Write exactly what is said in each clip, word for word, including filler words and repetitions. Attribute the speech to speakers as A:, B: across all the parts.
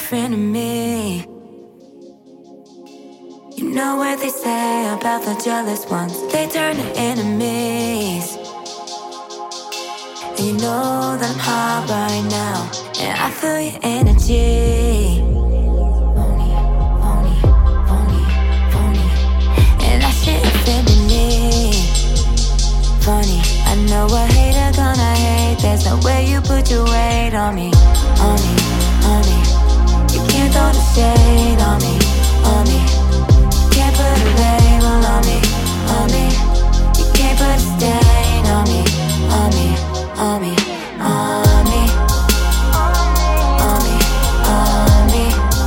A: friend of me. You know what they say about the jealous ones, they turn to enemies. And you know that I'm hot right now, and I feel your energy. Phony, phony, phony, phony. And that shit offended me. Funny, I know a hater gonna hate. There's no way you put your weight on me, on me, on me. You can't throw the shade on me, on me. Can't put a label on me, on me. You can't put a stain on me, on me, on me, on me, on me, on me,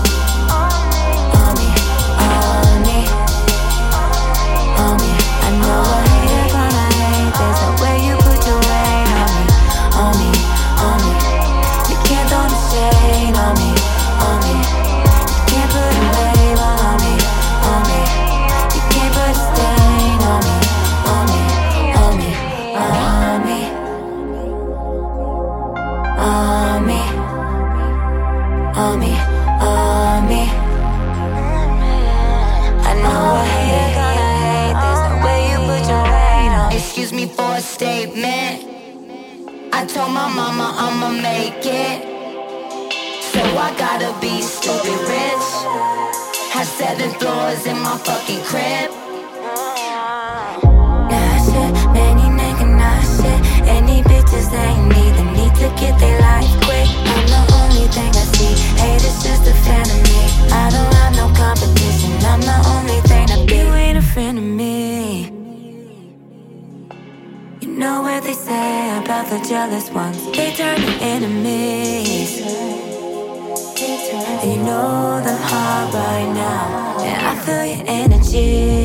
A: on me, on me, on me. I know a hater gonna hate. There's no way you put your weight on me, on me, on me. You can't throw the shade on me, on me. You can't put a label on me, on me. You can't put a stain on me, on me, on me, on me, on me, on me, on me. I know a hater gonna hate. There's no way you put your weight on me.
B: Excuse me for a statement. I told my mama I'ma make it, so I gotta be stupid rich. Have seven floors in my fucking crib.
A: Nah shit, many nigga nah shit. Any bitches they need, they need to get their life quick. I'm the only thing I see, haters just a fan of me. I don't have no competition, I'm the only thing that be. You ain't a friend of me. You know what they say about the jealous ones, they turn to enemies. And you know that I'm hot right now, and I feel your energy.